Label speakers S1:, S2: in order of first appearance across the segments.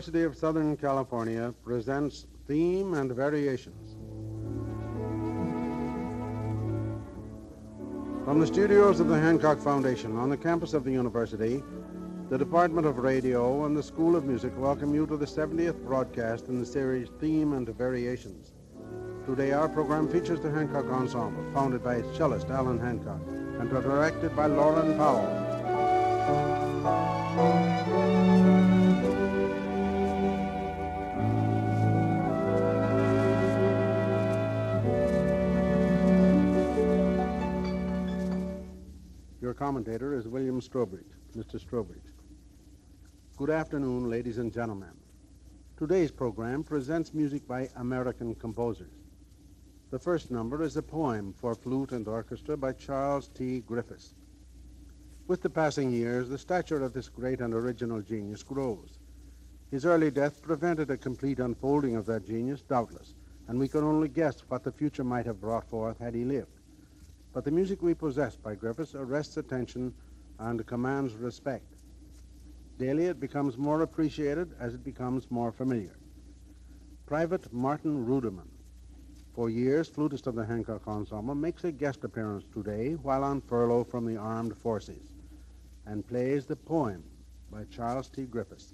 S1: University of Southern California presents Theme and Variations. From the studios of the Hancock Foundation on the campus of the university, the Department of Radio and the School of Music welcome you to the 70th broadcast in the series Theme and Variations. Today our program features the Hancock Ensemble, founded by its cellist, Alan Hancock, and directed by Lauren Powell. Your commentator is William Strobridge. Mr. Strobridge. Good afternoon, ladies and gentlemen. Today's program presents music by American composers. The first number is a poem for flute and orchestra by Charles T. Griffiths. With the passing years, the stature of this great and original genius grows. His early death prevented a complete unfolding of that genius, doubtless, and we can only guess what the future might have brought forth had he lived. But the music we possess by Griffiths arrests attention and commands respect. Daily it becomes more appreciated as it becomes more familiar. Private Martin Ruderman, for years flutist of the Hancock Ensemble, makes a guest appearance today while on furlough from the armed forces and plays the poem by Charles T. Griffiths.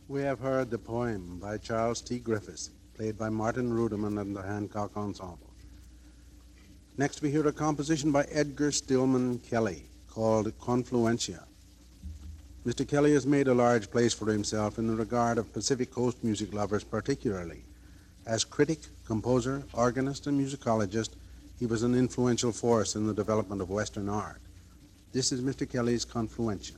S1: We have heard the poem by Charles T. Griffiths, played by Martin Ruderman and the Hancock Ensemble. Next we hear a composition by Edgar Stillman Kelly called Confluentia. Mr. Kelly has made a large place for himself in the regard of Pacific Coast music lovers particularly. As critic, composer, organist, and musicologist, he was an influential force in the development of Western art. This is Mr. Kelly's Confluentia.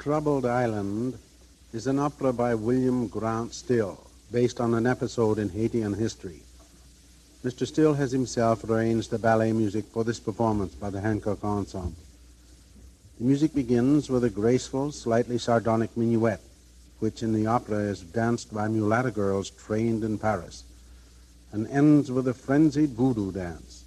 S1: Troubled Island is an opera by William Grant Still, based on an episode in Haitian history. Mr. Still has himself arranged the ballet music for this performance by the Hancock Ensemble. The music begins with a graceful, slightly sardonic minuet, which in the opera is danced by mulatto girls trained in Paris, and ends with a frenzied voodoo dance.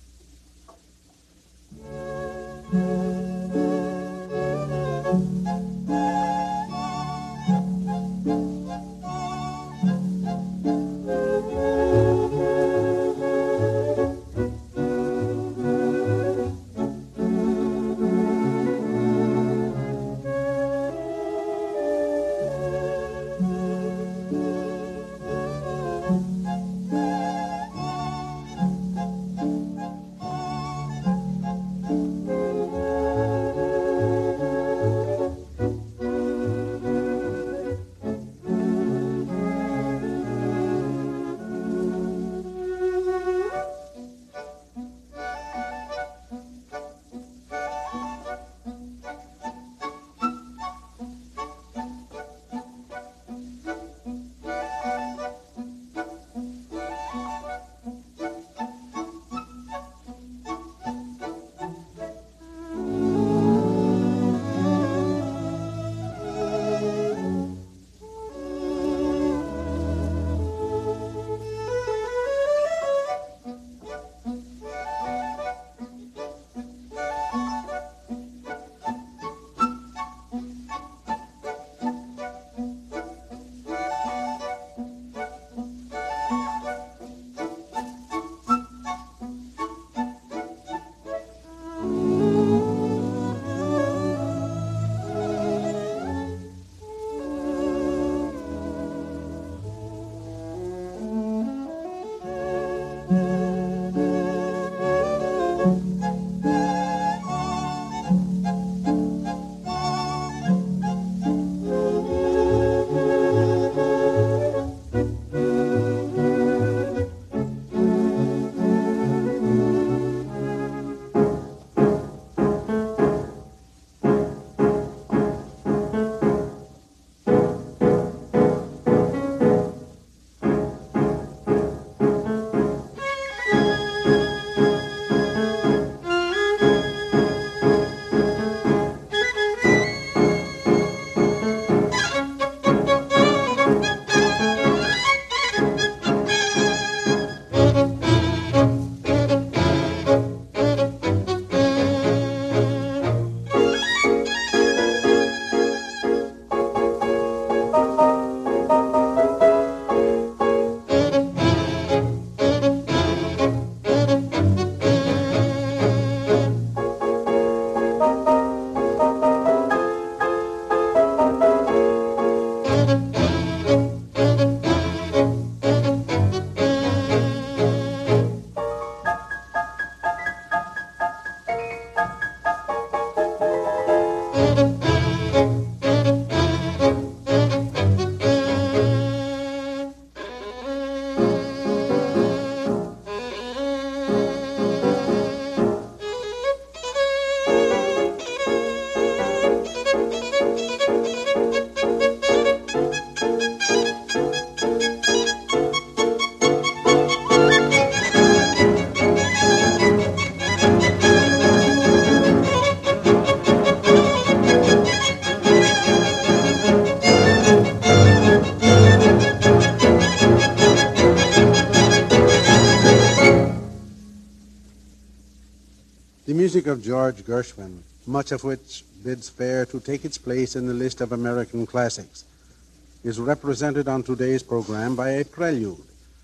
S1: The music of George Gershwin, much of which bids fair to take its place in the list of American classics, is represented on today's program by a prelude.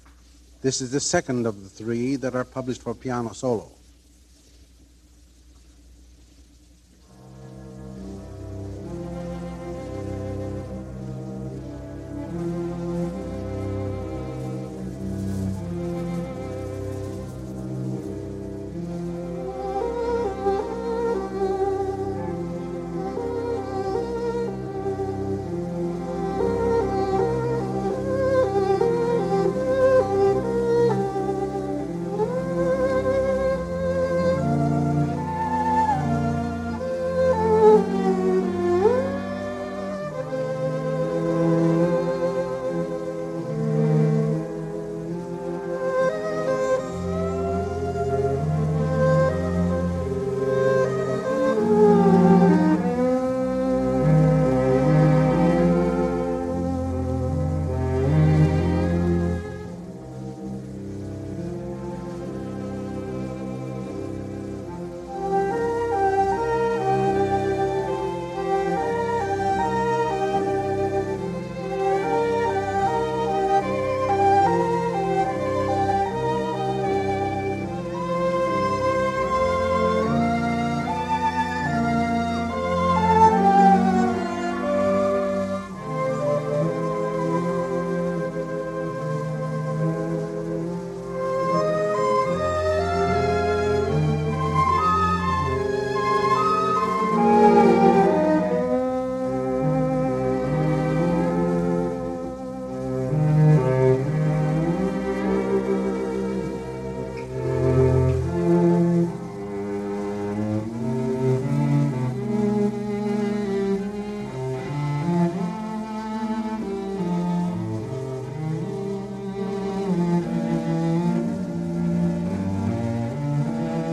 S1: This is the second of the three that are published for piano solo.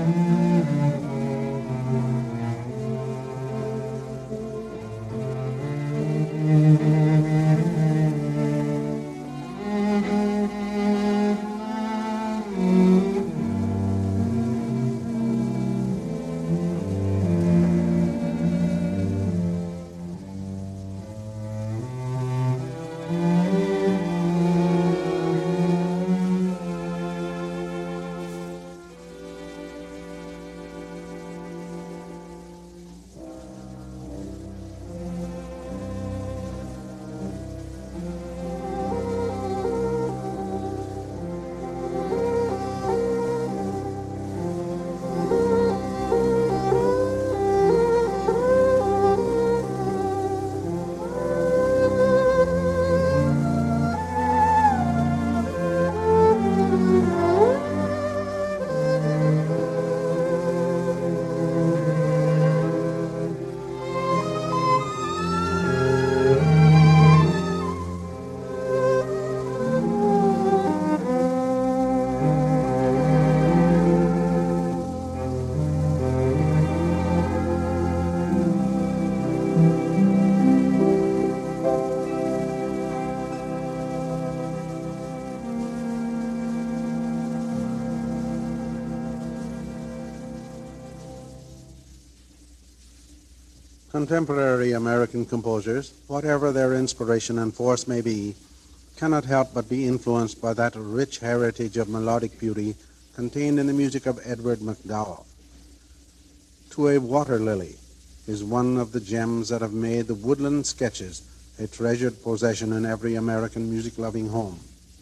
S1: Contemporary American composers, whatever their inspiration and force may be, cannot help but be influenced by that rich heritage of melodic beauty contained in the music of Edward MacDowell. To a Water Lily is one of the gems that have made the woodland sketches a treasured possession in every American music-loving home.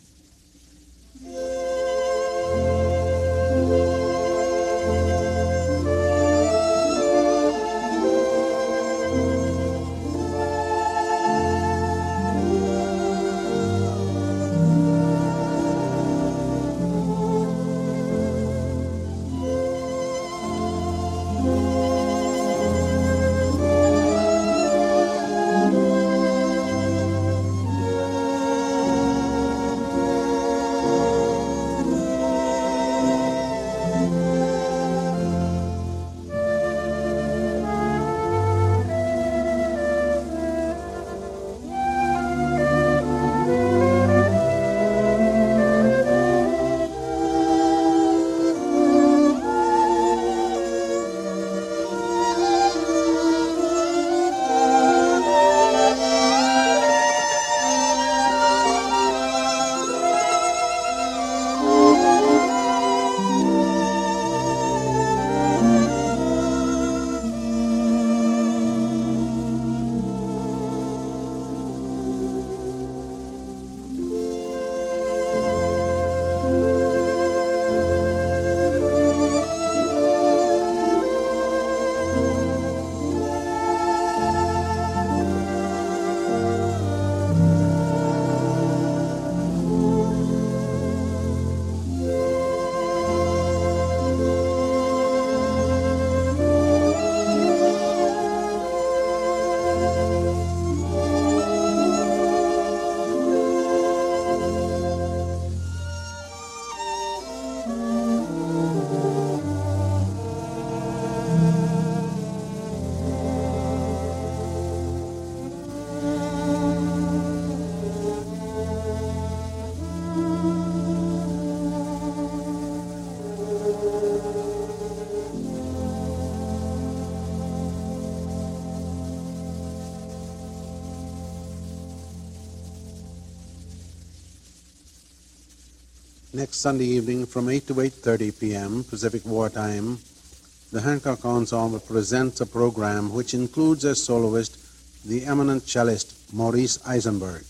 S1: Next Sunday evening from 8 to 8:30 p.m. Pacific War Time, the Hancock Ensemble presents a program which includes as soloist the eminent cellist Maurice Eisenberg.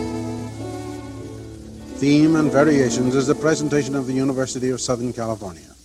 S1: Theme and Variations is a presentation of the University of Southern California.